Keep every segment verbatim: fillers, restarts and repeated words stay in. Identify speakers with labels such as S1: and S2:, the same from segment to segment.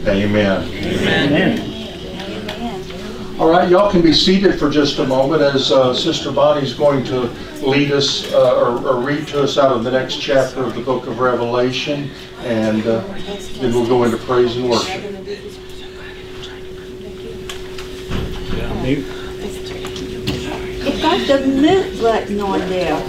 S1: Amen.
S2: Amen. Amen.
S1: All right, y'all can be seated for just a moment as uh, Sister Bonnie's going to lead us uh, or, or read to us out of the next chapter of the book of Revelation, and uh, then we'll go into praise and worship.
S3: It's got the mute button on there.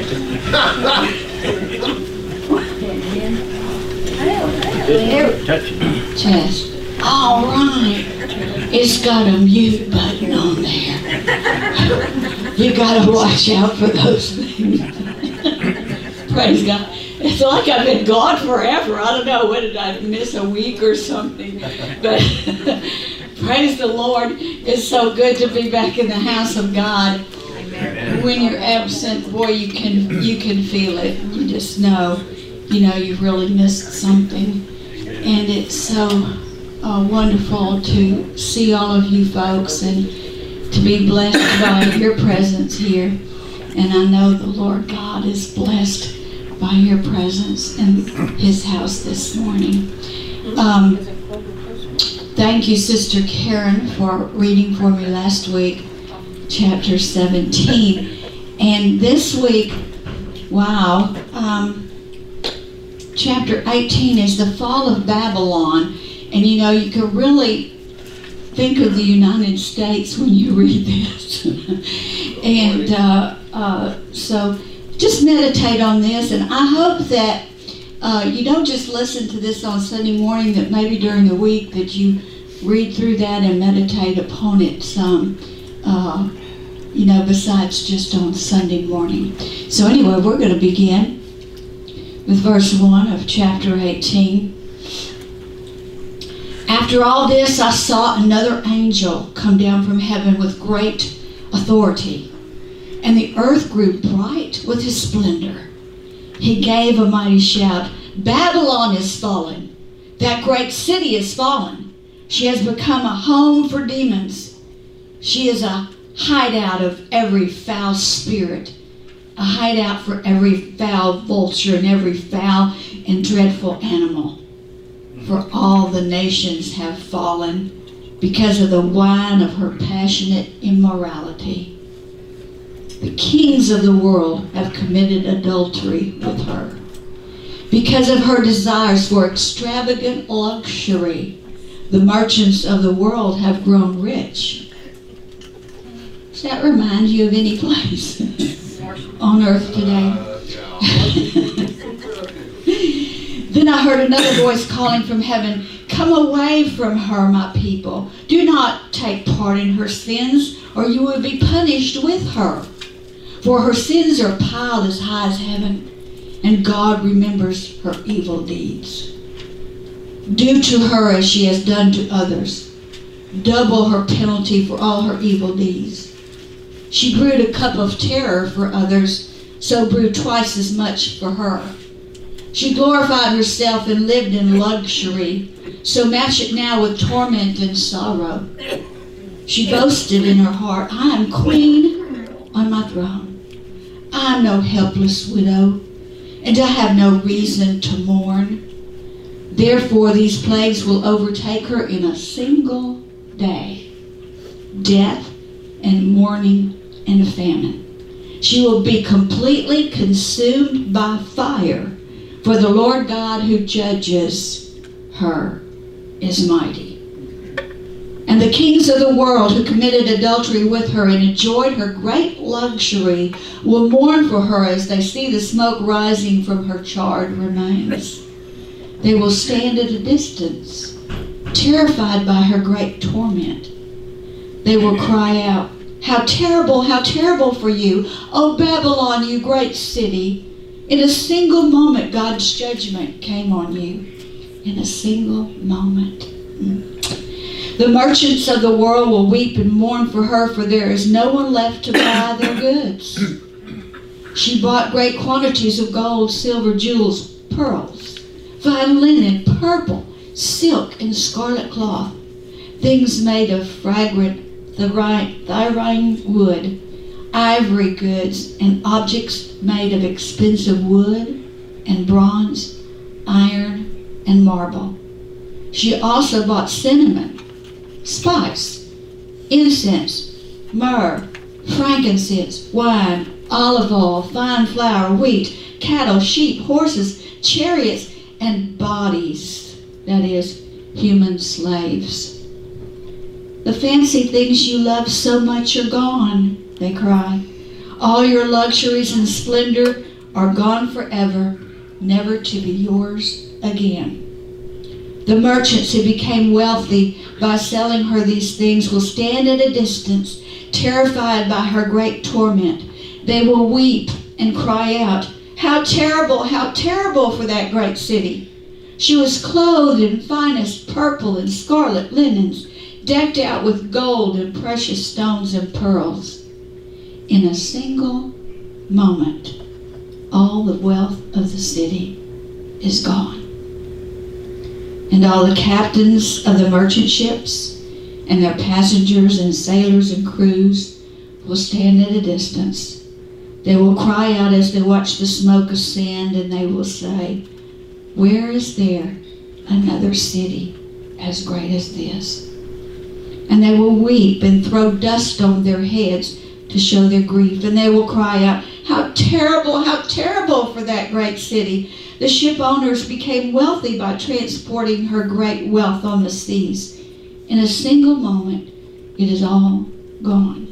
S2: Touch it.
S4: Test. All right. It's got a mute button on there. You gotta watch out for those things. Praise God. It's like I've been gone forever. I don't know, what did I miss, a week or something? But praise the Lord. It's so good to be back in the house of God. Amen. When you're absent, boy, you can you can feel it. You just know, you know, you've really missed something. And it's so uh, wonderful to see all of you folks and to be blessed by your presence here. And I know the Lord God is blessed by your presence in His house this morning. Um, thank you, Sister Karen, for reading for me last week, chapter seventeen. And this week, wow, um, chapter eighteen is the fall of Babylon. And you know, you can really think of the United States when you read this. and uh, uh, so just meditate on this. And I hope that uh, you don't just listen to this on Sunday morning, that maybe during the week that you read through that and meditate upon it some, uh, you know, besides just on Sunday morning. So anyway, we're going to begin with verse one of chapter eighteen. After all this, I saw another angel come down from heaven with great authority, and the earth grew bright with his splendor. He gave a mighty shout, "Babylon is fallen. That great city is fallen. She has become a home for demons. She is a hideout of every foul spirit, a hideout for every foul vulture and every foul and dreadful animal. For all the nations have fallen because of the wine of her passionate immorality. The kings of the world have committed adultery with her. Because of her desires for extravagant luxury, the merchants of the world have grown rich." Does that remind you of any place on earth today? Then I heard another voice calling from heaven, "Come away from her, my people. Do not take part in her sins, or you will be punished with her. For her sins are piled as high as heaven, and God remembers her evil deeds. Do to her as she has done to others. Double her penalty for all her evil deeds. She brewed a cup of terror for others, so brew twice as much for her. She glorified herself and lived in luxury, so match it now with torment and sorrow. She boasted in her heart, 'I am queen on my throne. I am no helpless widow, and I have no reason to mourn. Therefore these plagues will overtake her in a single day, death and mourning and famine. She will be completely consumed by fire, for the Lord God who judges her is mighty. And the kings of the world who committed adultery with her and enjoyed her great luxury will mourn for her as they see the smoke rising from her charred remains. They will stand at a distance, terrified by her great torment. They will cry out, 'How terrible, how terrible for you, O Babylon, you great city!' In a single moment, God's judgment came on you. In a single moment. Mm. The merchants of the world will weep and mourn for her, for there is no one left to buy their goods. She bought great quantities of gold, silver, jewels, pearls, fine linen, purple, silk, and scarlet cloth, things made of fragrant thyrine wood, ivory goods, and objects made of expensive wood and bronze, iron, and marble. She also bought cinnamon, spice, incense, myrrh, frankincense, wine, olive oil, fine flour, wheat, cattle, sheep, horses, chariots, and bodies, that is, human slaves. The fancy things you love so much are gone, they cry. All your luxuries and splendor are gone forever, never to be yours again. The merchants who became wealthy by selling her these things will stand at a distance, terrified by her great torment. They will weep and cry out, "How terrible, how terrible for that great city! She was clothed in finest purple and scarlet linens, decked out with gold and precious stones and pearls. In a single moment, all the wealth of the city is gone. And all the captains of the merchant ships and their passengers and sailors and crews will stand at a distance. They will cry out as they watch the smoke ascend, and they will say, 'Where is there another city as great as this?' And they will weep and throw dust on their heads to show their grief. And they will cry out, 'How terrible, how terrible for that great city! The ship owners became wealthy by transporting her great wealth on the seas. In a single moment, it is all gone.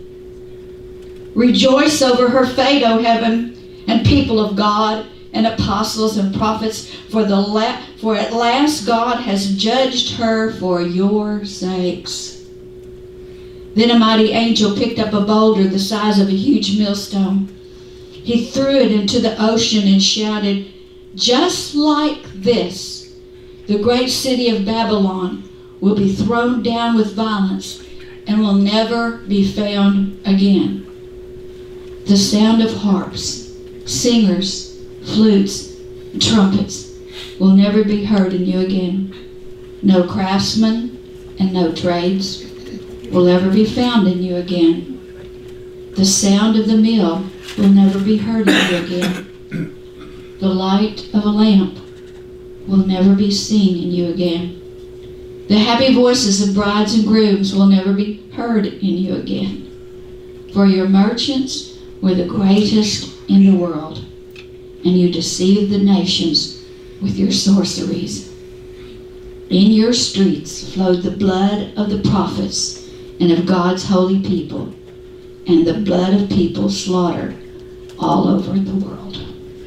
S4: Rejoice over her fate, O heaven, and people of God, and apostles and prophets, for the la- for at last God has judged her for your sakes.' Then a mighty angel picked up a boulder the size of a huge millstone. He threw it into the ocean and shouted, 'Just like this, the great city of Babylon will be thrown down with violence and will never be found again. The sound of harps, singers, flutes, and trumpets will never be heard in you again. No craftsmen and no trades will ever be found in you again. The sound of the mill will never be heard in you again. The light of a lamp will never be seen in you again. The happy voices of brides and grooms will never be heard in you again. For your merchants were the greatest in the world, and you deceived the nations with your sorceries. In your streets flowed the blood of the prophets and of God's holy people, and the blood of people slaughtered all over the world."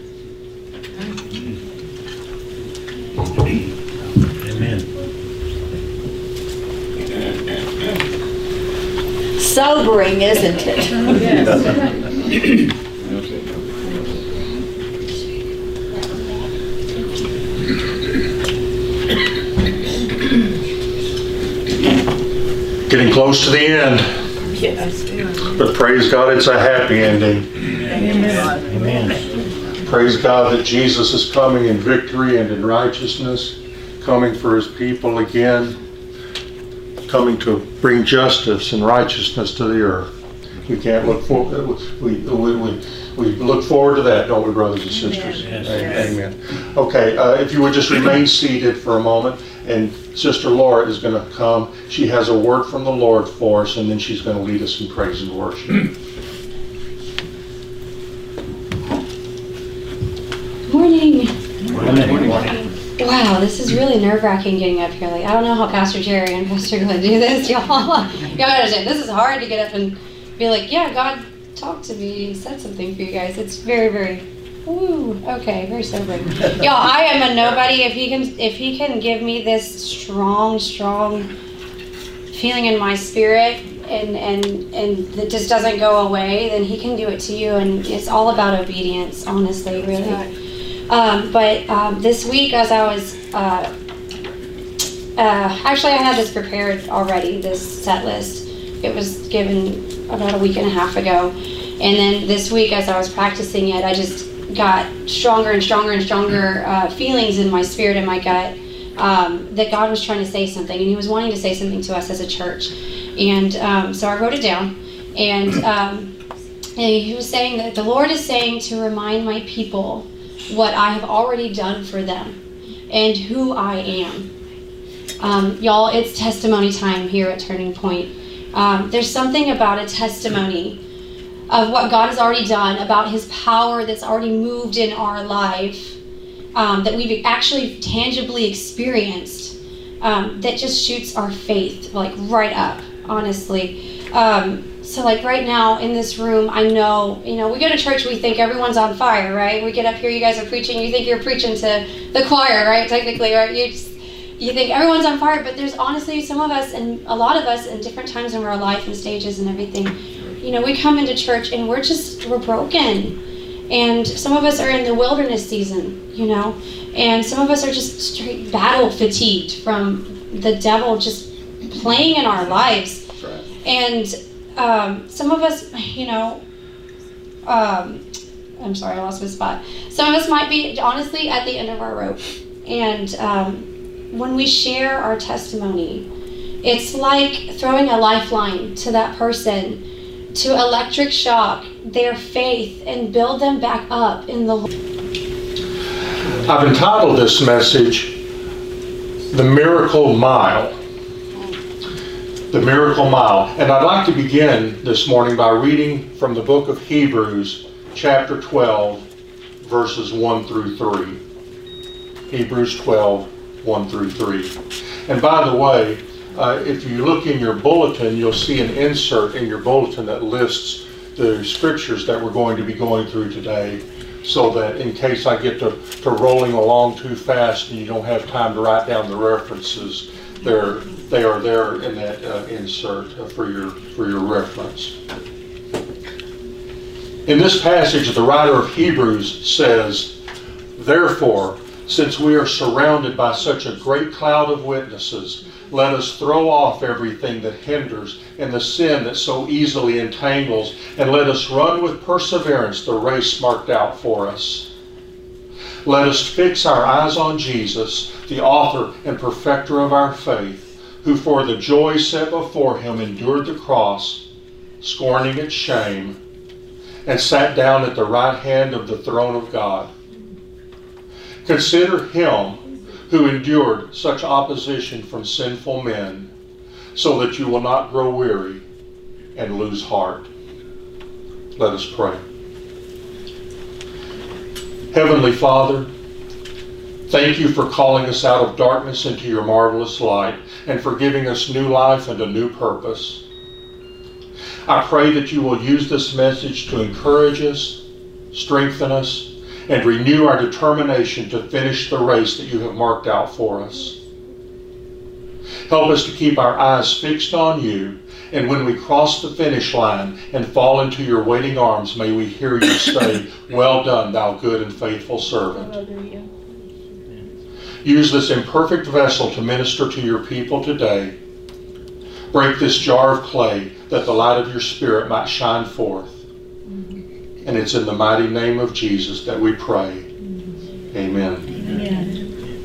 S2: Amen.
S3: Sobering, isn't it?
S5: Yes.
S1: Getting close to the end,
S3: Yes.
S1: but praise God, it's a happy ending.
S3: Amen.
S2: Amen.
S1: Praise God that Jesus is coming in victory and in righteousness, coming for his people again, coming to bring justice and righteousness to the earth. We can't look forward, we, we, we, we look forward to that, don't we, brothers and sisters?
S2: Yes.
S1: Amen. Okay, uh, if you would just remain seated for a moment, and Sister Laura is going to come. She has a word from the Lord for us, and then she's going to lead us in praise and worship.
S6: Morning.
S2: Morning. Morning.
S6: Wow, this is really nerve-wracking getting up here. Like, I don't know how Pastor Jerry and Pastor Glenn do this, y'all. Y'all understand, this is hard to get up and be like, yeah, God talked to me, he said something for you guys. It's very, very, ooh, okay, very sobering. Y'all, I am a nobody. If he can, if he can give me this strong, strong feeling in my spirit, and and and that just doesn't go away, then he can do it to you. And it's all about obedience, honestly, really. Um, but um, this week, as I was, uh, uh, actually I had this prepared already, this set list. It was given about a week and a half ago. And then this week, as I was practicing it, I just got stronger and stronger and stronger uh, feelings in my spirit and my gut um, that God was trying to say something. And he was wanting to say something to us as a church. And um, so I wrote it down. And, um, and he was saying that the Lord is saying to remind my people what I have already done for them and who I am. Um, y'all, it's testimony time here at Turning Point. Um, there's something about a testimony of what God has already done, about his power that's already moved in our life, um, that we've actually tangibly experienced, um, that just shoots our faith like right up, honestly. Um, so like right now in this room, I know, you know, we go to church, we think everyone's on fire, right? We get up here, you guys are preaching, you think you're preaching to the choir, right? Technically, right? You just, you think everyone's on fire, but there's honestly some of us, and a lot of us in different times in our life and stages and everything, you know, we come into church and we're just, we're broken. And some of us are in the wilderness season, you know, and some of us are just straight battle fatigued from the devil just playing in our lives.
S1: Right.
S6: And um, some of us, you know, um, I'm sorry, I lost my spot. Some of us might be honestly at the end of our rope. And um, when we share our testimony, it's like throwing a lifeline to that person to electric shock their faith and build them back up in the Lord.
S1: I've entitled this message, The Miracle Mile. The Miracle Mile. And I'd like to begin this morning by reading from the book of Hebrews, chapter twelve, verses one through three. Hebrews twelve, one through three. And by the way, Uh, if you look in your bulletin, you'll see an insert in your bulletin that lists the scriptures that we're going to be going through today, so that in case I get to, to rolling along too fast and you don't have time to write down the references, they're, they are there in that uh, insert uh, for your, for your reference. In this passage, the writer of Hebrews says, "Therefore, since we are surrounded by such a great cloud of witnesses, let us throw off everything that hinders and the sin that so easily entangles, and let us run with perseverance the race marked out for us. Let us fix our eyes on Jesus, the author and perfecter of our faith, who for the joy set before him endured the cross, scorning its shame, and sat down at the right hand of the throne of God. Consider him who endured such opposition from sinful men, so that you will not grow weary and lose heart." Let us pray. Heavenly Father, thank you for calling us out of darkness into your marvelous light, and for giving us new life and a new purpose. I pray that you will use this message to encourage us, strengthen us, and renew our determination to finish the race that you have marked out for us. Help us to keep our eyes fixed on you, and when we cross the finish line and fall into your waiting arms, may we hear you say, "Well done, thou good and faithful servant."
S3: Hallelujah.
S1: Use this imperfect vessel to minister to your people today. Break this jar of clay that the light of your Spirit might shine forth. And it's in the mighty name of Jesus that we pray. Amen.
S3: Amen.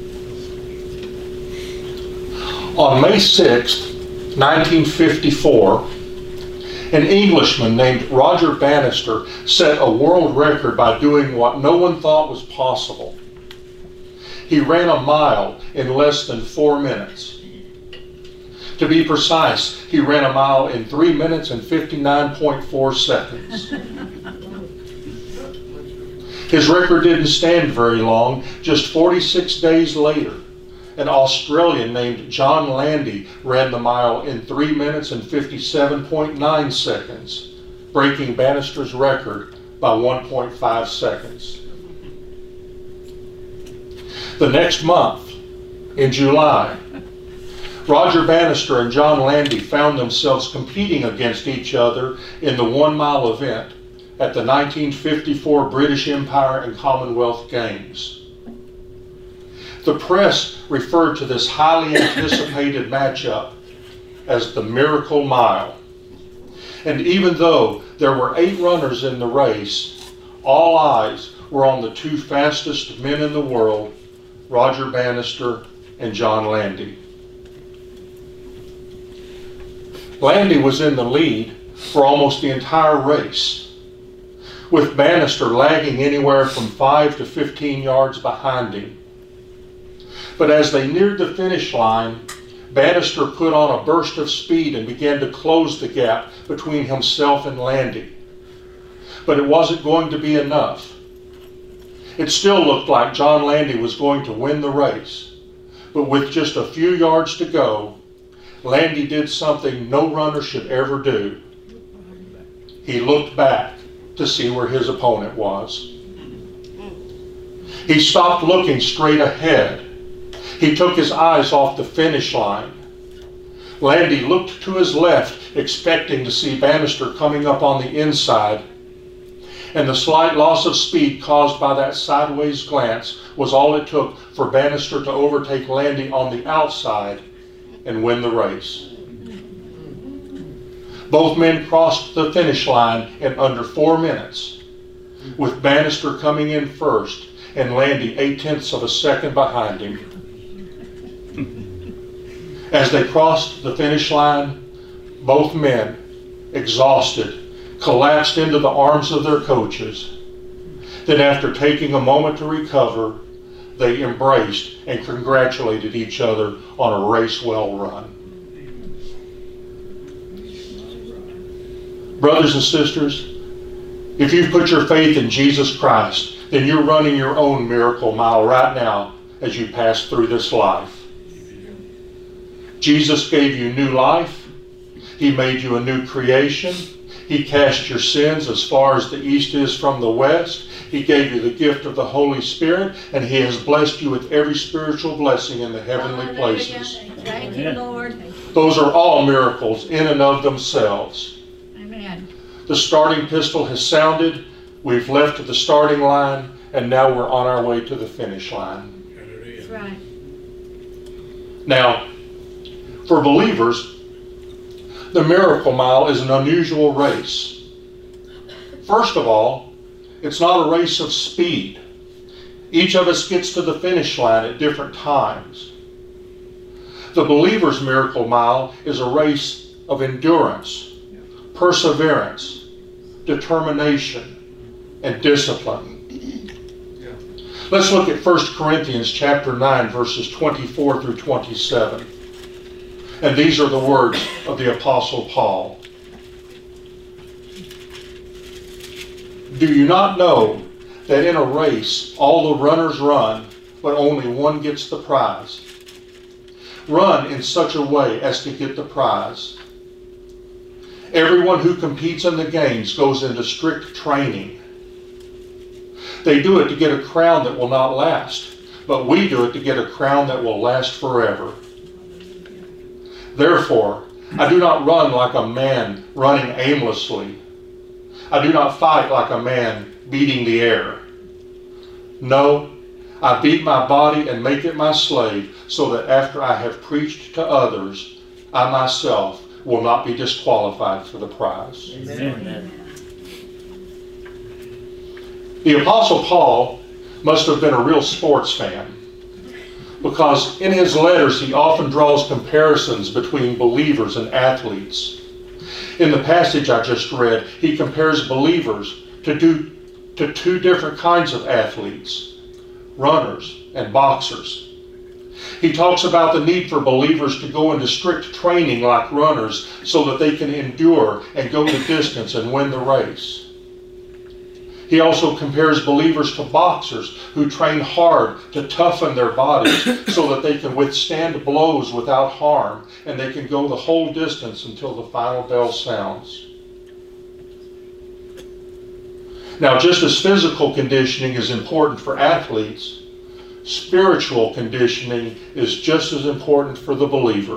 S1: On May sixth, nineteen fifty-four, an Englishman named Roger Bannister set a world record by doing what no one thought was possible. He ran a mile in less than four minutes. To be precise, he ran a mile in three minutes and fifty-nine point four seconds. His record didn't stand very long. Just forty-six days later, an Australian named John Landy ran the mile in three minutes and fifty-seven point nine seconds, breaking Bannister's record by one point five seconds. The next month, in July, Roger Bannister and John Landy found themselves competing against each other in the one-mile event at the nineteen fifty-four British Empire and Commonwealth Games. The press referred to this highly anticipated matchup as the Miracle Mile. And even though there were eight runners in the race, all eyes were on the two fastest men in the world, Roger Bannister and John Landy. Landy was in the lead for almost the entire race, with Bannister lagging anywhere from five to fifteen yards behind him. But as they neared the finish line, Bannister put on a burst of speed and began to close the gap between himself and Landy. But it wasn't going to be enough. It still looked like John Landy was going to win the race. But with just a few yards to go, Landy did something no runner should ever do. He looked back to see where his opponent was. He stopped looking straight ahead. He took his eyes off the finish line. Landy looked to his left, expecting to see Bannister coming up on the inside, and the slight loss of speed caused by that sideways glance was all it took for Bannister to overtake Landy on the outside and win the race. Both men crossed the finish line in under four minutes, with Bannister coming in first and Landy eight-tenths of a second behind him. As they crossed the finish line, both men, exhausted, collapsed into the arms of their coaches. Then, after taking a moment to recover, they embraced and congratulated each other on a race well run. Brothers and sisters, if you've put your faith in Jesus Christ, then you're running your own miracle mile right now as you pass through this life. Jesus gave you new life. He made you a new creation. He cast your sins as far as the east is from the west. He gave you the gift of the Holy Spirit, and He has blessed you with every spiritual blessing in the heavenly places.
S3: Thank you, Lord.
S1: Those are all miracles in and of themselves.
S3: Amen.
S1: The starting pistol has sounded. We've left the starting line, and now we're on our way to the finish line.
S3: That's right.
S1: Now, for believers, the Miracle Mile is an unusual race. First of all, it's not a race of speed. Each of us gets to the finish line at different times. The believer's Miracle Mile is a race of endurance, perseverance, determination, and discipline. Let's look at First Corinthians chapter nine, verses twenty-four through twenty-seven. And these are the words of the Apostle Paul. Do you not know that in a race all the runners run, but only one gets the prize? Run in such a way as to get the prize. Everyone who competes in the games goes into strict training. They do it to get a crown that will not last, but we do it to get a crown that will last forever. Therefore, I do not run like a man running aimlessly. I do not fight like a man beating the air. No, I beat my body and make it my slave, so that after I have preached to others, I myself will not be disqualified for the prize.
S2: Amen.
S1: The Apostle Paul must have been a real sports fan, because in his letters he often draws comparisons between believers and athletes. In the passage I just read, he compares believers to, do, to two different kinds of athletes, runners and boxers. He talks about the need for believers to go into strict training like runners so that they can endure and go the distance and win the race. He also compares believers to boxers who train hard to toughen their bodies so that they can withstand blows without harm and they can go the whole distance until the final bell sounds. Now, just as physical conditioning is important for athletes, spiritual conditioning is just as important for the believer.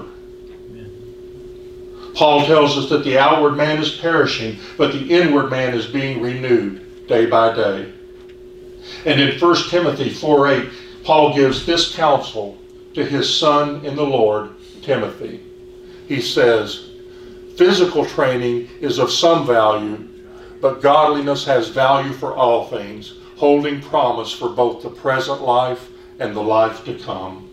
S1: Paul tells us that the outward man is perishing, but the inward man is being renewed day by day. And in First Timothy four eight, Paul gives this counsel to his son in the Lord, Timothy. He says, physical training is of some value, but godliness has value for all things, holding promise for both the present life and the life to come.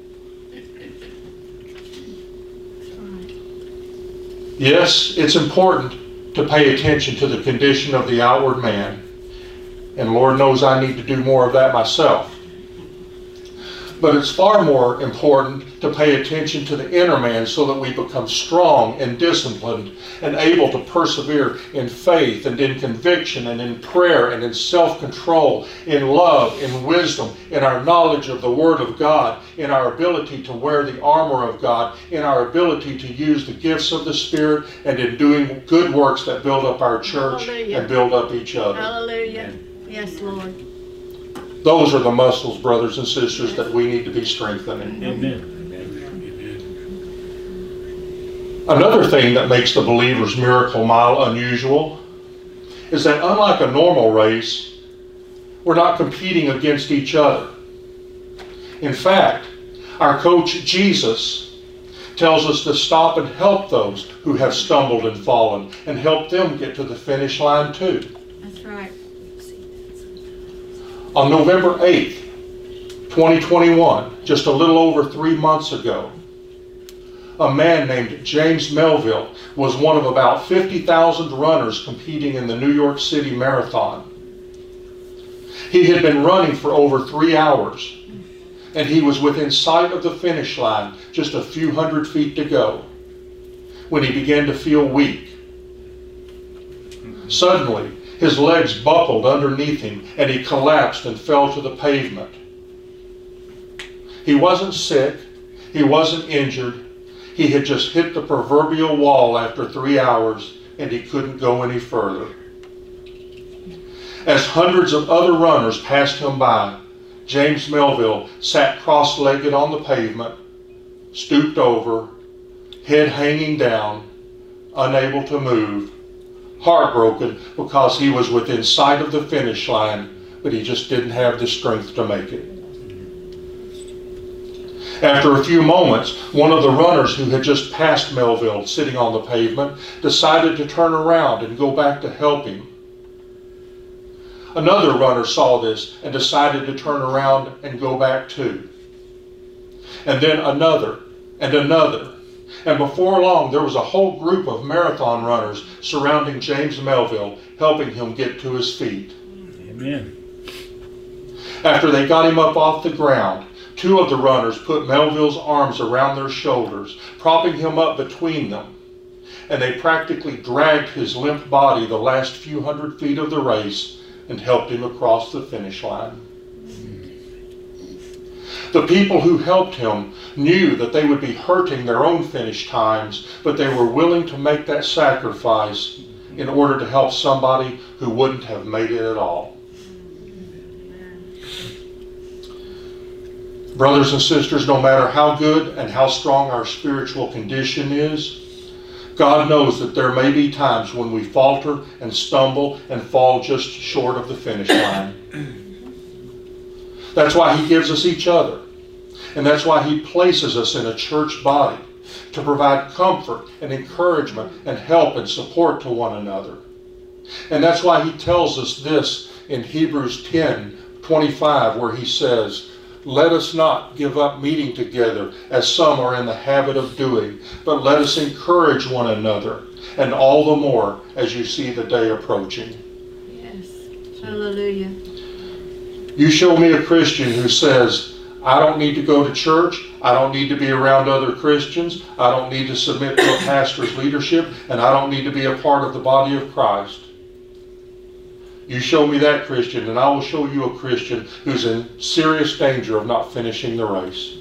S1: Yes, it's important to pay attention to the condition of the outward man. And Lord knows I need to do more of that myself. But it's far more important to pay attention to the inner man so that we become strong and disciplined and able to persevere in faith and in conviction and in prayer and in self-control, in love, in wisdom, in our knowledge of the Word of God, in our ability to wear the armor of God, in our ability to use the gifts of the Spirit, and in doing good works that build up our church
S5: Hallelujah.
S1: and build up each other.
S5: Hallelujah. Yes, Lord.
S1: Those are the muscles, brothers and sisters, that we need to be strengthening.
S2: Amen.
S1: Another thing that makes the believer's miracle mile unusual is that unlike a normal race, we're not competing against each other. In fact, our coach Jesus tells us to stop and help those who have stumbled and fallen and help them get to the finish line too.
S5: That's right.
S1: On November eighth, twenty twenty-one, just a little over three months ago, a man named James Melville was one of about fifty thousand runners competing in the New York City Marathon. He had been running for over three hours, and he was within sight of the finish line, just a few hundred feet to go, when he began to feel weak. Suddenly, his legs buckled underneath him, and he collapsed and fell to the pavement. He wasn't sick. He wasn't injured. He had just hit the proverbial wall after three hours, and he couldn't go any further. As hundreds of other runners passed him by, James Melville sat cross-legged on the pavement, stooped over, head hanging down, unable to move, heartbroken because he was within sight of the finish line, but he just didn't have the strength to make it. After a few moments, one of the runners who had just passed Melville sitting on the pavement decided to turn around and go back to help him. Another runner saw this and decided to turn around and go back too. And then another and another. And before long, there was a whole group of marathon runners surrounding James Melville, helping him get to his feet.
S2: Amen.
S1: After they got him up off the ground, two of the runners put Melville's arms around their shoulders, propping him up between them. And they practically dragged his limp body the last few hundred feet of the race and helped him across the finish line. The people who helped him knew that they would be hurting their own finish times, but they were willing to make that sacrifice in order to help somebody who wouldn't have made it at all. Brothers and sisters, no matter how good and how strong our spiritual condition is, God knows that there may be times when we falter and stumble and fall just short of the finish line. That's why He gives us each other. And that's why He places us in a church body, to provide comfort and encouragement and help and support to one another. And that's why He tells us this in Hebrews ten twenty-five, where He says, "Let us not give up meeting together, as some are in the habit of doing, but let us encourage one another, and all the more as you see the day approaching."
S5: Yes. Hallelujah.
S1: You show me a Christian who says, "I don't need to go to church, I don't need to be around other Christians, I don't need to submit to a pastor's leadership, and I don't need to be a part of the body of Christ." You show me that Christian, and I will show you a Christian who's in serious danger of not finishing the race.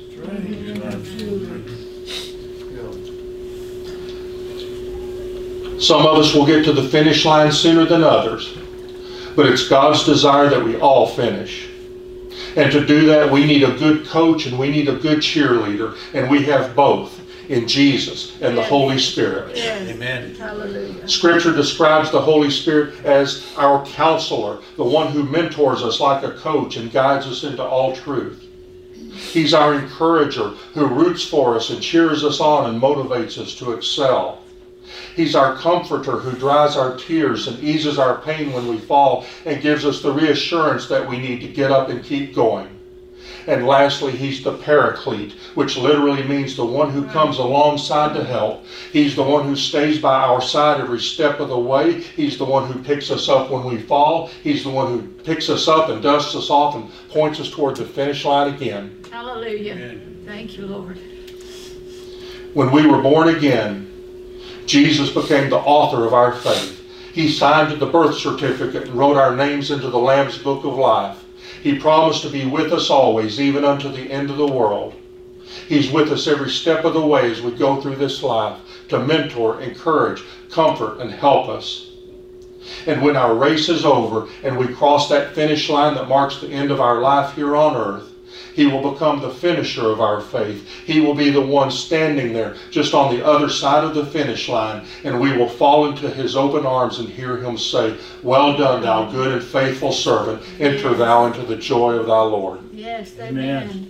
S1: Some of us will get to the finish line sooner than others, but it's God's desire that we all finish. And to do that, we need a good coach and we need a good cheerleader, and we have both in Jesus and the Holy Spirit.
S5: Yes.
S2: Amen.
S5: Hallelujah.
S1: Scripture describes the Holy Spirit as our counselor, the one who mentors us like a coach and guides us into all truth. He's our encourager who roots for us and cheers us on and motivates us to excel. He's our comforter who dries our tears and eases our pain when we fall and gives us the reassurance that we need to get up and keep going. And lastly, He's the Paraclete, which literally means the one who comes alongside to help. He's the one who stays by our side every step of the way. He's the one who picks us up when we fall. He's the one who picks us up and dusts us off and points us toward the finish line again.
S5: Hallelujah. Thank you, Lord.
S1: When we were born again, Jesus became the author of our faith. He signed the birth certificate and wrote our names into the Lamb's Book of Life. He promised to be with us always, even unto the end of the world. He's with us every step of the way as we go through this life to mentor, encourage, comfort, and help us. And when our race is over and we cross that finish line that marks the end of our life here on earth, He will become the finisher of our faith. He will be the one standing there just on the other side of the finish line, and we will fall into His open arms and hear Him say, "Well done, thou good and faithful servant. Enter thou into the joy of thy Lord."
S5: Yes, amen.
S2: Amen.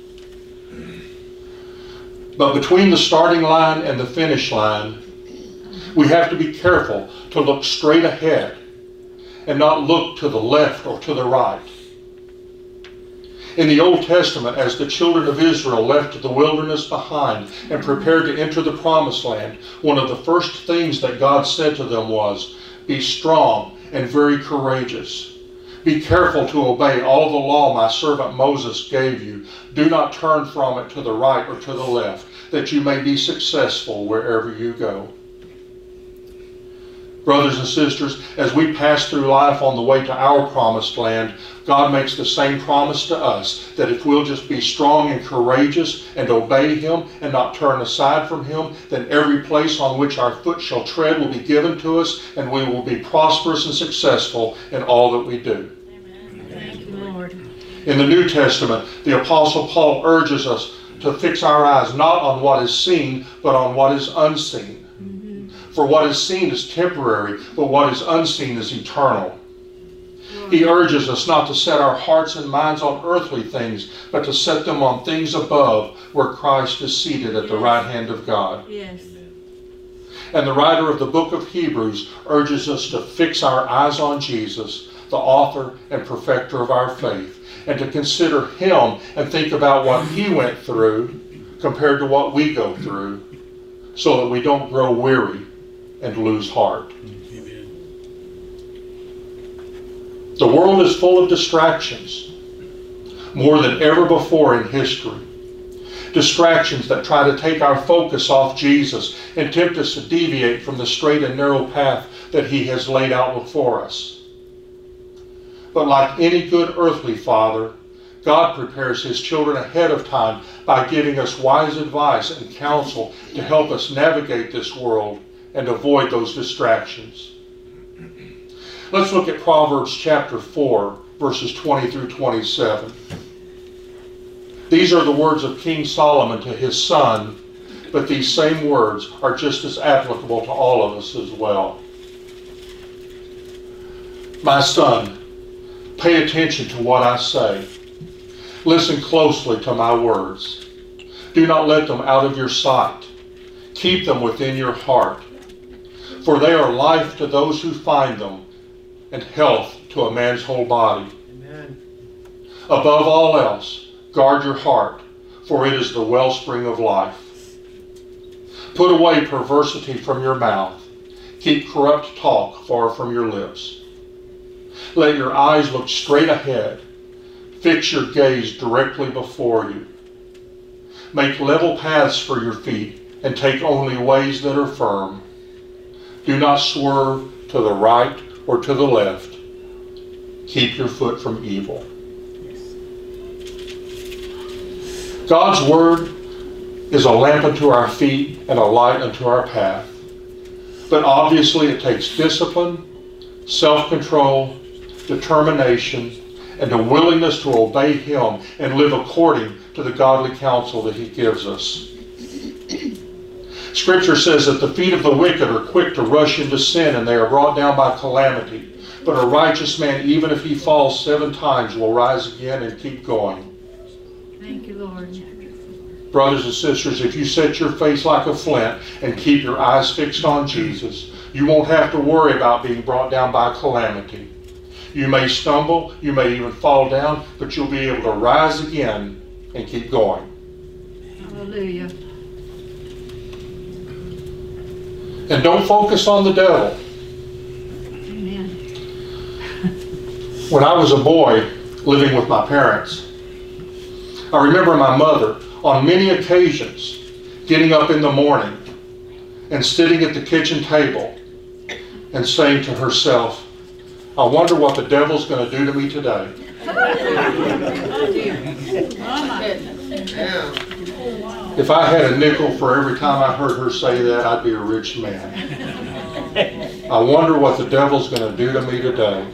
S1: But between the starting line and the finish line, we have to be careful to look straight ahead and not look to the left or to the right. In the Old Testament, as the children of Israel left the wilderness behind and prepared to enter the Promised Land, one of the first things that God said to them was, "Be strong and very courageous. Be careful to obey all the law my servant Moses gave you. Do not turn from it to the right or to the left, that you may be successful wherever you go." Brothers and sisters, as we pass through life on the way to our promised land, God makes the same promise to us, that if we'll just be strong and courageous and obey Him and not turn aside from Him, then every place on which our foot shall tread will be given to us, and we will be prosperous and successful in all that we do.
S5: Thank you, Lord.
S1: In the New Testament, the Apostle Paul urges us to fix our eyes not on what is seen, but on what is unseen. For what is seen is temporary, but what is unseen is eternal. He urges us not to set our hearts and minds on earthly things, but to set them on things above, where Christ is seated at the right hand of God.
S5: Yes.
S1: And the writer of the book of Hebrews urges us to fix our eyes on Jesus, the author and perfecter of our faith, and to consider Him and think about what He went through compared to what we go through, so that we don't grow weary and lose heart. The world is full of distractions, more than ever before in history. Distractions that try to take our focus off Jesus and tempt us to deviate from the straight and narrow path that He has laid out before us. But like any good earthly father, God prepares His children ahead of time by giving us wise advice and counsel to help us navigate this world and avoid those distractions. Let's look at Proverbs chapter four, verses twenty through twenty-seven. These are the words of King Solomon to his son, but these same words are just as applicable to all of us as well. "My son, pay attention to what I say. Listen closely to my words. Do not let them out of your sight. Keep them within your heart. For they are life to those who find them, and health to a man's whole body. Amen. Above all else, guard your heart, for it is the wellspring of life. Put away perversity from your mouth. Keep corrupt talk far from your lips. Let your eyes look straight ahead. Fix your gaze directly before you. Make level paths for your feet, and take only ways that are firm. Do not swerve to the right or to the left. Keep your foot from evil." God's Word is a lamp unto our feet and a light unto our path. But obviously it takes discipline, self-control, determination, and a willingness to obey Him and live according to the godly counsel that He gives us. Scripture says that the feet of the wicked are quick to rush into sin, and they are brought down by calamity. But a righteous man, even if he falls seven times, will rise again and keep going.
S5: Thank you, Lord.
S1: Brothers and sisters, if you set your face like a flint and keep your eyes fixed on Jesus, you won't have to worry about being brought down by calamity. You may stumble, you may even fall down, but you'll be able to rise again and keep going.
S5: Hallelujah.
S1: And don't focus on the devil.
S5: Amen.
S1: When I was a boy living with my parents, I remember my mother on many occasions getting up in the morning and sitting at the kitchen table and saying to herself, I wonder what the devil's going to do to me today. If I had a nickel for every time I heard her say that, I'd be a rich man. I wonder what the devil's going to do to me today.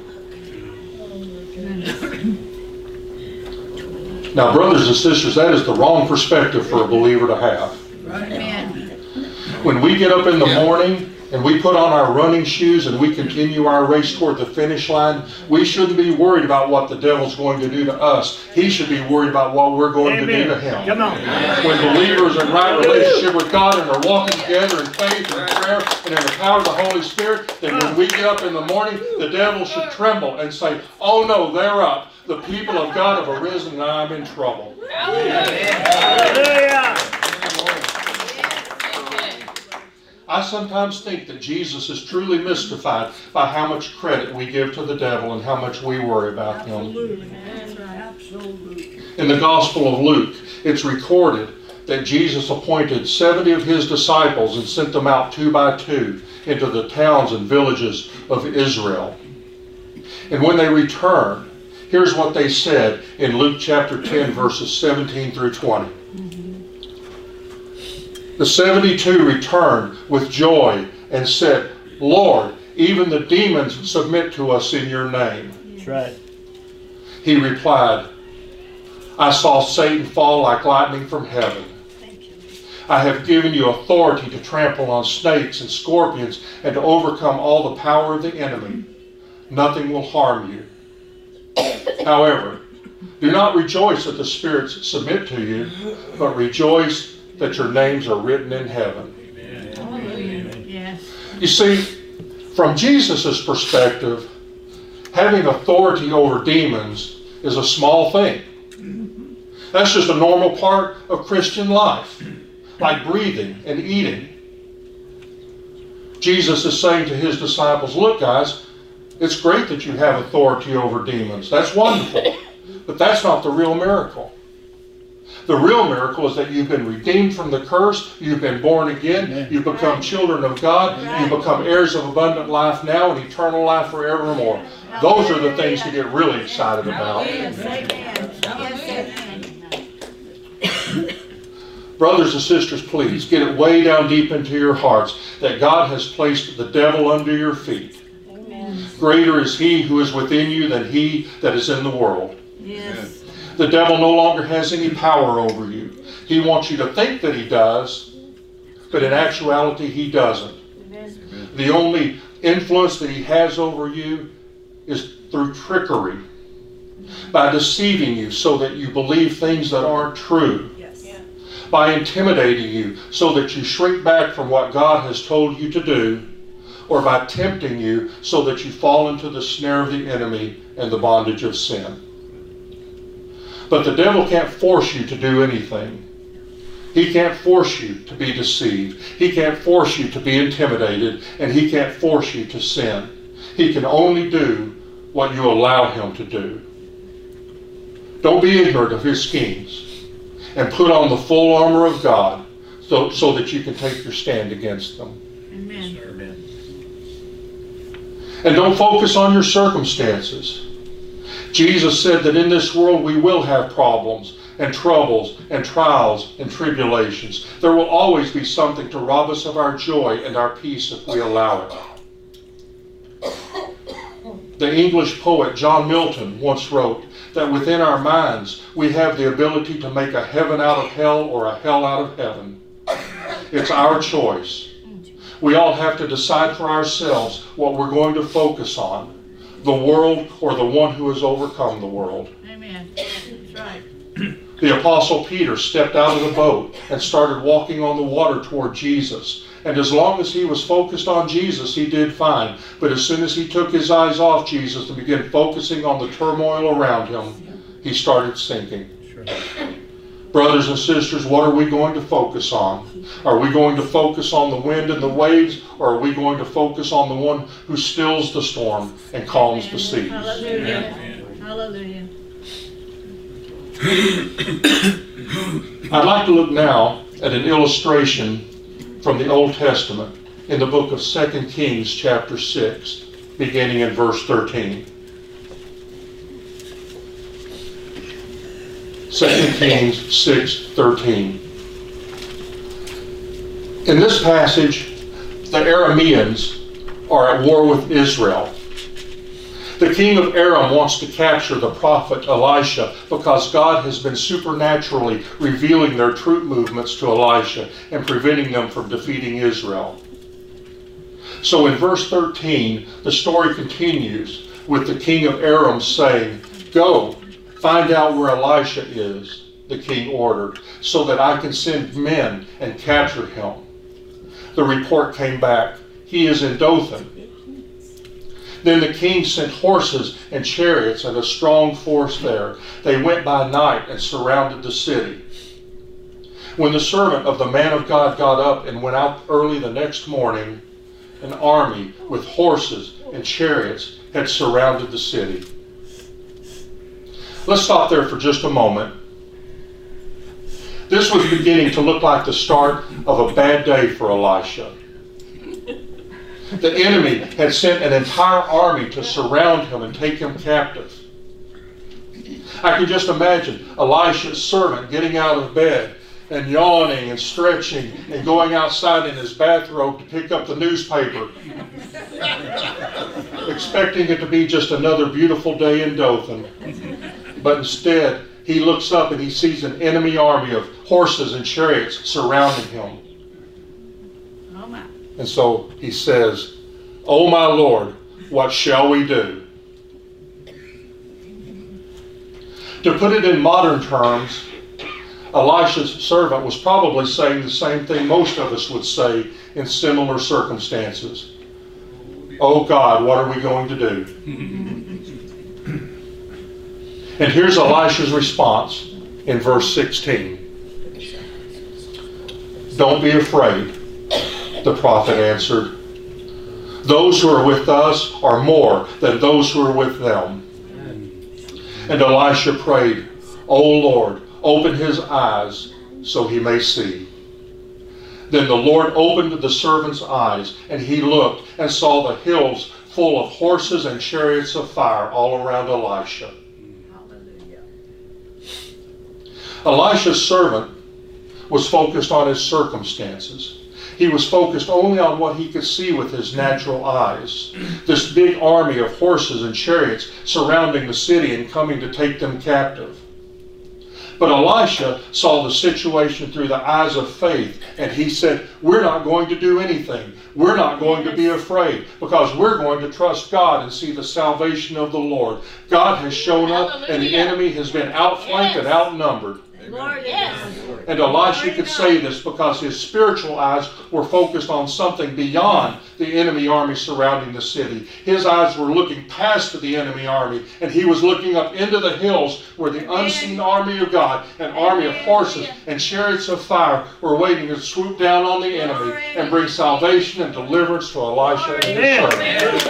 S1: Now, brothers and sisters, that is the wrong perspective for a believer to have.
S5: Amen.
S1: When we get up in the morning and we put on our running shoes and we continue our race toward the finish line, we shouldn't be worried about what the devil's going to do to us. He should be worried about what we're going
S2: Amen.
S1: to do to him.
S2: Come on.
S1: When believers are in right relationship with God and are walking together in faith and prayer and in the power of the Holy Spirit, then when we get up in the morning, the devil should tremble and say, oh no, they're up. The people of God have arisen and I'm in trouble.
S2: Hallelujah.
S1: I sometimes think that Jesus is truly mystified by how much credit we give to the devil and how much we worry about him. In the Gospel of Luke, it's recorded that Jesus appointed seventy of his disciples and sent them out two by two into the towns and villages of Israel. And when they returned, here's what they said in Luke chapter ten, verses seventeen through twenty. The seventy-two returned with joy and said, Lord, even the demons submit to us in your name.
S2: That's right.
S1: He replied, I saw Satan fall like lightning from heaven. I have given you authority to trample on snakes and scorpions and to overcome all the power of the enemy. Nothing will harm you. However, do not rejoice that the spirits submit to you, but rejoice that your names are written in heaven.
S5: Amen. Yes.
S1: You see, from Jesus' perspective, having authority over demons is a small thing. That's just a normal part of Christian life, like breathing and eating. Jesus is saying to his disciples, look guys, it's great that you have authority over demons. That's wonderful. But that's not the real miracle. The real miracle is that you've been redeemed from the curse, you've been born again, you've become children of God, you've become heirs of abundant life now and eternal life forevermore. Those are the things to get really excited about.
S5: Yes, amen. Yes, amen.
S1: Brothers and sisters, please get it way down deep into your hearts that God has placed the devil under your feet.
S3: Amen.
S1: Greater is he who is within you than he that is in the world.
S5: Yes.
S1: The devil no longer has any power over you. He wants you to think that he does, but in actuality he doesn't.
S5: Amen.
S1: The only influence that he has over you is through trickery, by deceiving you so that you believe things that aren't true,
S5: Yes.
S1: by intimidating you so that you shrink back from what God has told you to do, or by tempting you so that you fall into the snare of the enemy and the bondage of sin. But the devil can't force you to do anything. He can't force you to be deceived. He can't force you to be intimidated, and he can't force you to sin. He can only do what you allow him to do. Don't be ignorant of his schemes, and put on the full armor of God so, so that you can take your stand against them.
S5: Amen.
S1: And don't focus on your circumstances. Jesus said that in this world we will have problems and troubles and trials and tribulations. There will always be something to rob us of our joy and our peace if we allow it. The English poet John Milton once wrote that within our minds we have the ability to make a heaven out of hell or a hell out of heaven. It's our choice. We all have to decide for ourselves what we're going to focus on, the world or the one who has overcome the world.
S5: Amen. That's right.
S1: The Apostle Peter stepped out of the boat and started walking on the water toward Jesus. And as long as he was focused on Jesus, he did fine. But as soon as he took his eyes off Jesus and began focusing on the turmoil around him, he started sinking. Brothers and sisters, what are we going to focus on? Are we going to focus on the wind and the waves, or are we going to focus on the one who stills the storm and calms the seas?
S5: Hallelujah. Hallelujah.
S1: I'd like to look now at an illustration from the Old Testament in the book of Second Kings chapter six, beginning in verse thirteen. Second Kings six thirteen. In this passage, the Arameans are at war with Israel. The king of Aram wants to capture the prophet Elisha because God has been supernaturally revealing their troop movements to Elisha and preventing them from defeating Israel. So in verse thirteen, the story continues with the king of Aram saying, "Go, find out where Elisha is," the king ordered, "so that I can send men and capture him." The report came back, "He is in Dothan." Then the king sent horses and chariots and a strong force there. They went by night and surrounded the city. When the servant of the man of God got up and went out early the next morning, an army with horses and chariots had surrounded the city. Let's stop there for just a moment. This was beginning to look like the start of a bad day for Elisha. The enemy had sent an entire army to surround him and take him captive. I can just imagine Elisha's servant getting out of bed and yawning and stretching and going outside in his bathrobe to pick up the newspaper, expecting it to be just another beautiful day in Dothan. But instead, he looks up and he sees an enemy army of horses and chariots surrounding him.
S5: Oh my.
S1: And so he says, "Oh my Lord, what shall we do?" To put it in modern terms, Elisha's servant was probably saying the same thing most of us would say in similar circumstances. "Oh God, what are we going to do?" And here's Elisha's response in verse sixteen. "Don't be afraid," the prophet answered. "Those who are with us are more than those who are with them." And Elisha prayed, "O Lord, open his eyes so he may see." Then the Lord opened the servant's eyes, and he looked and saw the hills full of horses and chariots of fire all around Elisha. Elisha's servant was focused on his circumstances. He was focused only on what he could see with his natural eyes. This big army of horses and chariots surrounding the city and coming to take them captive. But Elisha saw the situation through the eyes of faith, and he said, "We're not going to do anything. We're not going to be afraid because we're going to trust God and see the salvation of the Lord. God has shown up and the enemy has been outflanked and outnumbered."
S5: Lord, yes.
S1: And Elisha could say this because his spiritual eyes were focused on something beyond the enemy army surrounding the city. His eyes were looking past the enemy army, and he was looking up into the hills where the unseen army of God, an army of horses and chariots of fire, were waiting to swoop down on the enemy and bring salvation and deliverance to Elisha and his servant.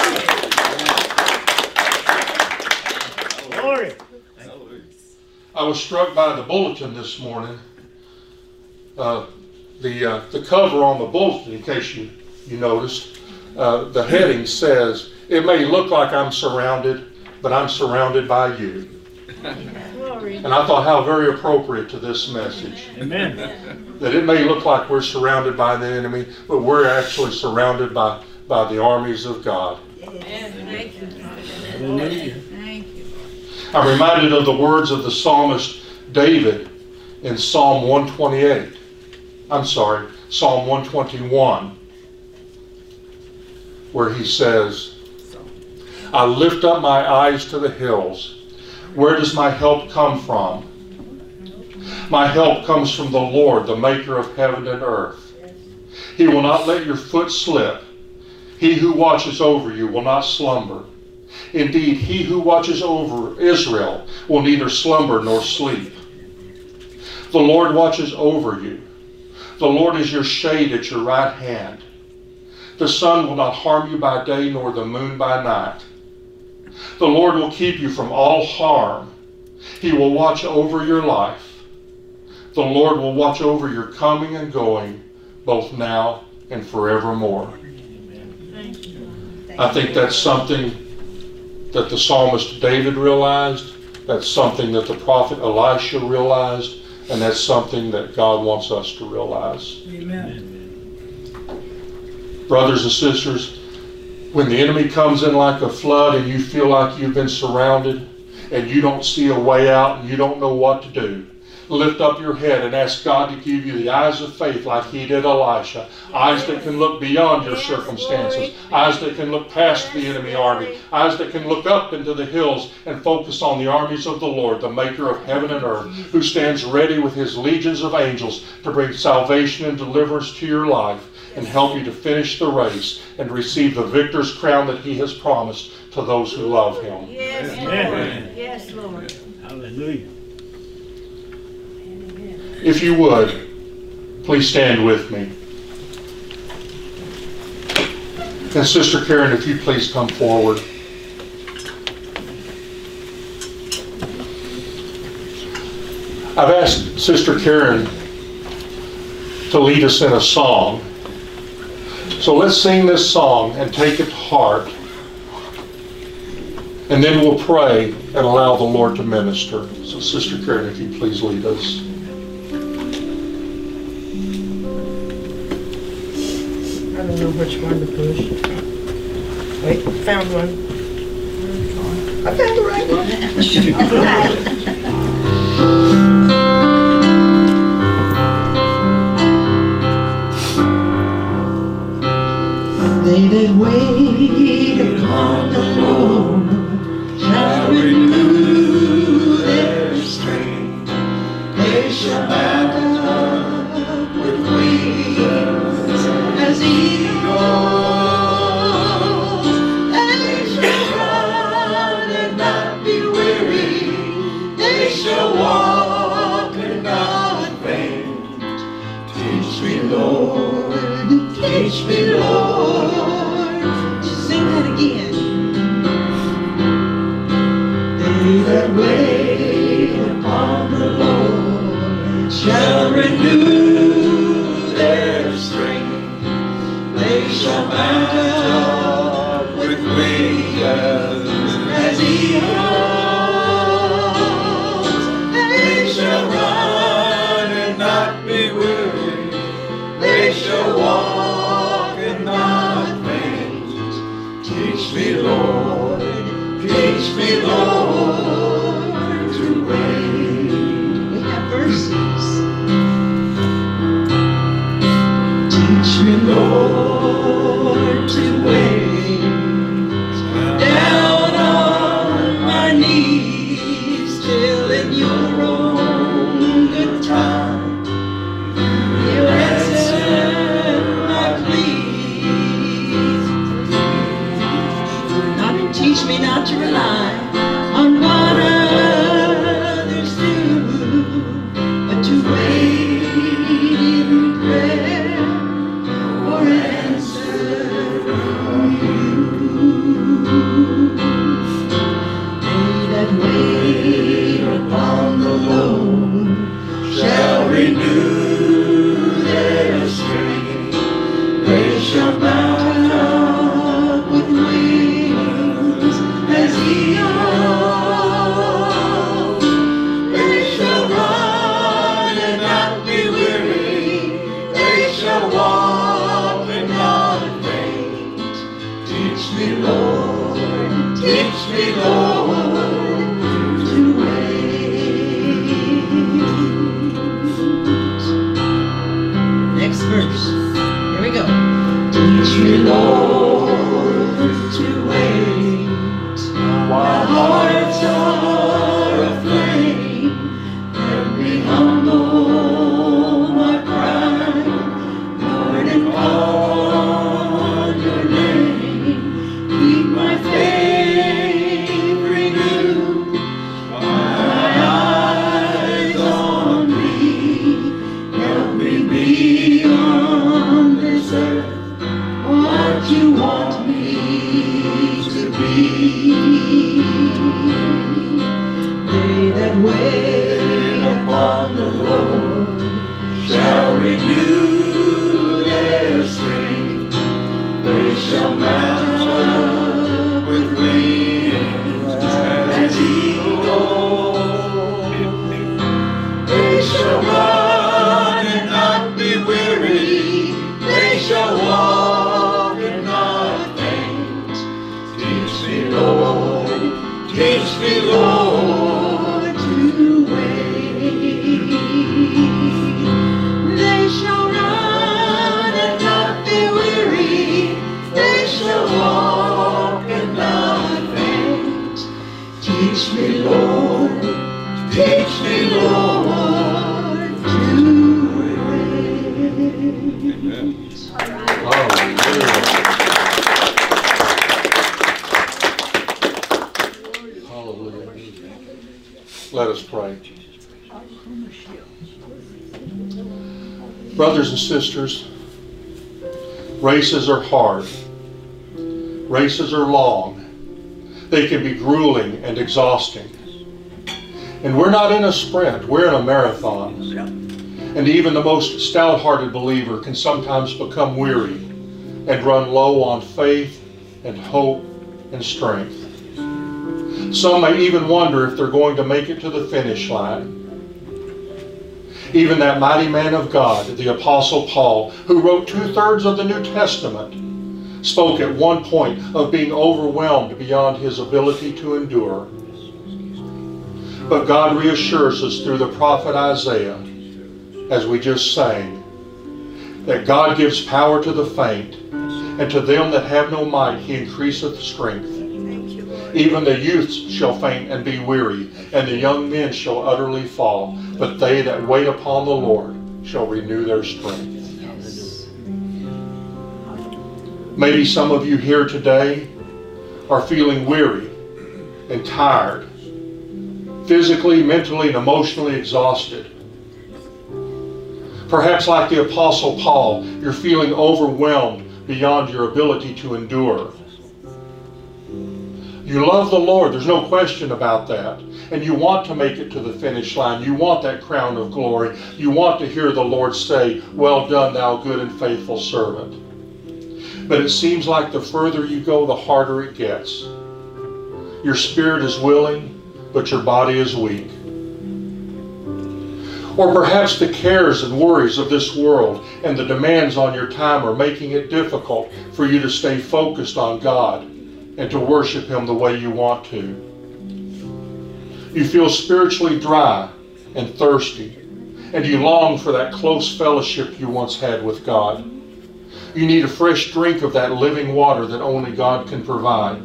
S2: Glory.
S1: I was struck by the bulletin this morning. Uh, the uh, the cover on the bulletin, in case you, you noticed, uh, the heading says, "It may look like I'm surrounded, but I'm surrounded by you."
S5: Glory.
S1: And I thought how very appropriate to this message.
S2: Amen.
S1: That it may look like we're surrounded by the enemy, but we're actually surrounded by, by the armies of God.
S5: Yes, thank you.
S2: Hallelujah.
S5: Thank you.
S1: I'm reminded of the words of the psalmist David in Psalm one twenty-eight. I'm sorry, Psalm one twenty-one, where he says, "I lift up my eyes to the hills. Where does my help come from? My help comes from the Lord, the maker of heaven and earth. He will not let your foot slip. He who watches over you will not slumber. Indeed, he who watches over Israel will neither slumber nor sleep. The Lord watches over you. The Lord is your shade at your right hand. The sun will not harm you by day, nor the moon by night. The Lord will keep you from all harm. He will watch over your life. The Lord will watch over your coming and going, both now and forevermore. I think that's something that the psalmist David realized. That's something that the prophet Elisha realized. And that's something that God wants us to realize.
S7: Amen.
S1: Brothers and sisters, when the enemy comes in like a flood and you feel like you've been surrounded and you don't see a way out and you don't know what to do, lift up your head and ask God to give you the eyes of faith like He did Elisha. Eyes that can look beyond your circumstances. Eyes that can look past the enemy army. Eyes that can look up into the hills and focus on the armies of the Lord, the maker of heaven and earth, who stands ready with His legions of angels to bring salvation and deliverance to your life and help you to finish the race and receive the victor's crown that He has promised to those who love Him.
S5: Yes, Lord. Yes, Lord.
S2: Hallelujah.
S1: If you would, please stand with me. And Sister Karen, if you please come forward. I've asked Sister Karen to lead us in a song. So let's sing this song and take it to heart. And then we'll pray and allow the Lord to minister. So Sister Karen, if you please lead us.
S7: I don't know which one to push. Wait, found one. I found the right one. They that wait upon the Lord shall renew their strength. They shall mount up with wings as eagles. They shall run and not be weary. They shall walk and not faint. Teach me, Lord, teach me, Lord. Just sing that again. They that wait upon the Lord shall renew their strength. They shall mount up with wings as eagles. They shall run and not be weary. They shall walk and not faint. Teach me, Lord, teach me, Lord, to wait. We have verses. Teach me, Lord, to wait. Down on my knees, till in your own good time you answer my pleas. Not teach me not to rely on what others do, but to wait in prayer for an answer from you. They that wait upon the Lord shall renew their strength. They shall mount up with wings as eagles. They shall run and not be weary. They shall walk and not faint. Teach me, Lord, teach me, Lord, to wait. Next verse. Here we go. Teach me, Lord, to wait while hearts are aflame. Let me humble my pride, Lord, and call on your name. Keep my faith renewed, my eyes on thee. Help me be on this earth what you want me to be.
S1: shall walk and not faint. Teach me, Lord, teach me, Lord, to wait. They shall run and not be weary. They shall walk and not faint. Teach me, Lord, teach me, Lord, to wait. Amen. Hallelujah. Let us pray. Brothers and sisters, races are hard. Races are long. They can be grueling and exhausting. And we're not in a sprint, we're in a marathon. And even the most stout-hearted believer can sometimes become weary and run low on faith and hope and strength. Some may even wonder if they're going to make it to the finish line. Even that mighty man of God, the Apostle Paul, who wrote two-thirds of the New Testament, spoke at one point of being overwhelmed beyond his ability to endure. But God reassures us through the prophet Isaiah, as we just sang, that God gives power to the faint, and to them that have no might He increaseth strength. Even the youths shall faint and be weary, and the young men shall utterly fall. But they that wait upon the Lord shall renew their strength. Maybe some of you here today are feeling weary and tired, physically, mentally, and emotionally exhausted. Perhaps like the Apostle Paul, you're feeling overwhelmed beyond your ability to endure. You love the Lord, there's no question about that. And you want to make it to the finish line. You want that crown of glory. You want to hear the Lord say, "Well done, thou good and faithful servant." But it seems like the further you go, the harder it gets. Your spirit is willing, but your body is weak. Or perhaps the cares and worries of this world and the demands on your time are making it difficult for you to stay focused on God and to worship Him the way you want to. You feel spiritually dry and thirsty, and you long for that close fellowship you once had with God. You need a fresh drink of that living water that only God can provide.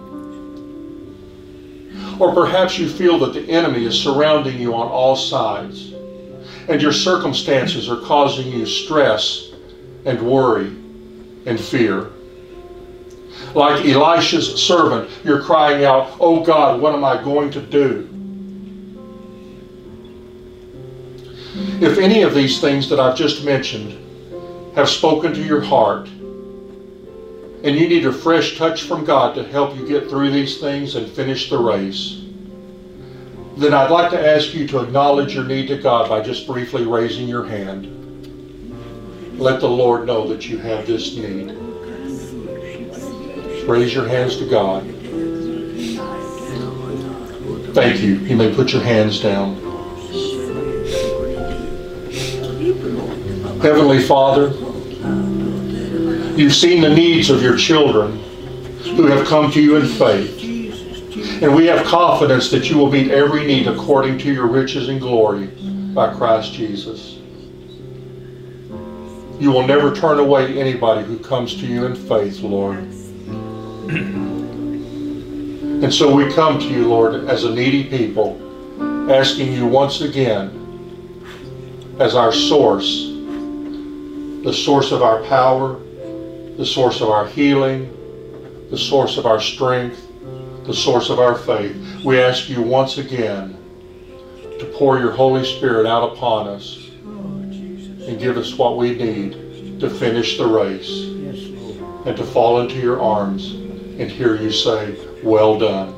S1: Or perhaps you feel that the enemy is surrounding you on all sides, and your circumstances are causing you stress and worry and fear. Like Elisha's servant, you're crying out, "Oh God, what am I going to do?" If any of these things that I've just mentioned have spoken to your heart, and you need a fresh touch from God to help you get through these things and finish the race, then I'd like to ask you to acknowledge your need to God by just briefly raising your hand. Let the Lord know that you have this need. Raise your hands to God. Thank you. You may put your hands down. Heavenly Father, you've seen the needs of your children who have come to you in faith. And we have confidence that you will meet every need according to your riches and glory by Christ Jesus. You will never turn away anybody who comes to you in faith, Lord. And so we come to you, Lord, as a needy people, asking you once again, as our source, the source of our power, the source of our healing, the source of our strength, the source of our faith. We ask you once again to pour your Holy Spirit out upon us and give us what we need to finish the race and to fall into your arms and hear you say, "Well done."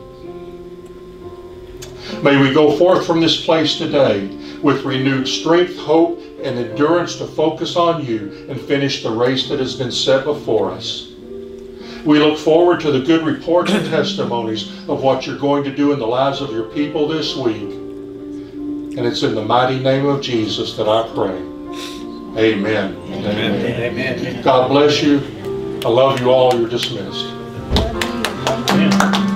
S1: May we go forth from this place today with renewed strength, hope, and endurance to focus on you and finish the race that has been set before us. We look forward to the good reports and testimonies of what you're going to do in the lives of your people this week. And it's in the mighty name of Jesus that I pray. Amen.
S2: Amen. Amen.
S1: God bless you. I love you all. You're dismissed.
S2: Amen.